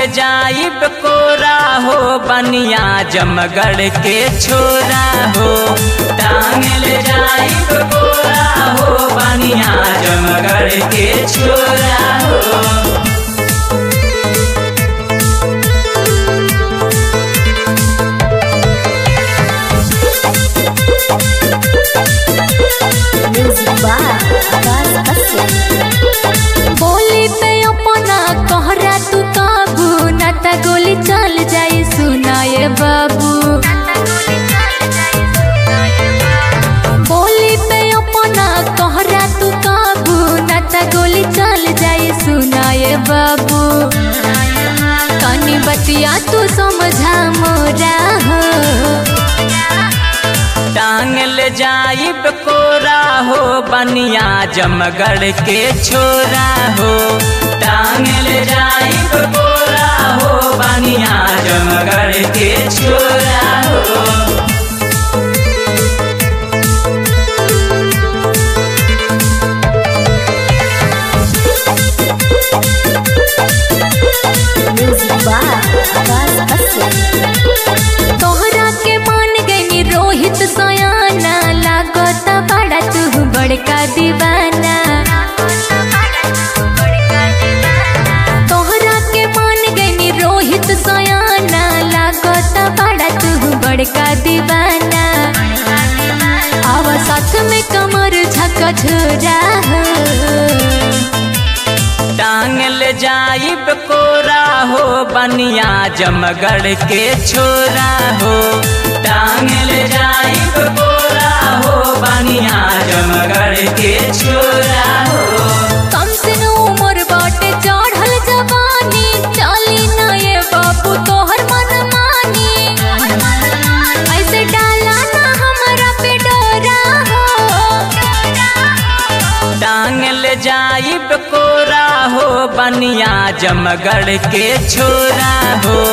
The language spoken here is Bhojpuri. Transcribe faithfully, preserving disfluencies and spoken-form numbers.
जाइब कोरा हो बनिया जमगढ़ के छोरा हो। टांग ले जाइब कोरा हो बनिया जमगढ़ के छोरा हो। बोली पे अपना कहरा तू काबू न त गोली चल जाई सुनाए बाबू। बोली पे अपना कहरा तू काबू न त गोली चल जाई सुनाए बाबू। कनी बतिया तू समझा मोरा हो। टांग ले जाइब कोरा हो बनिया जमगढ़ के छोरा हो। टांग ले जाइब कोरा हो बनिया जमगढ़ के छोरा हो। तोहरा के मान गई रोहित सयाना लागत बड़ा तू बड़का दीवाना। तोहरा के मान गई रोहित सयाना लागत बड़ा तू बड़का दीवाना। आव साथ में कमर झका झोरा हो। टांग ले जाइब कोरा हो बनिया जमगढ़ के छोरा हो। टांग ले जाइब कोरा हो बनिया जमगढ़ के छोरा हो। कम से उम्र बाटे चढ़ल जवानी चली न ये बाबू तोहर मन मानी। ऐसे डाला ना हमारा पे डोरा हो। टांग ले जाइब कोरा हो बनिया जमगढ़ के छोरा हो।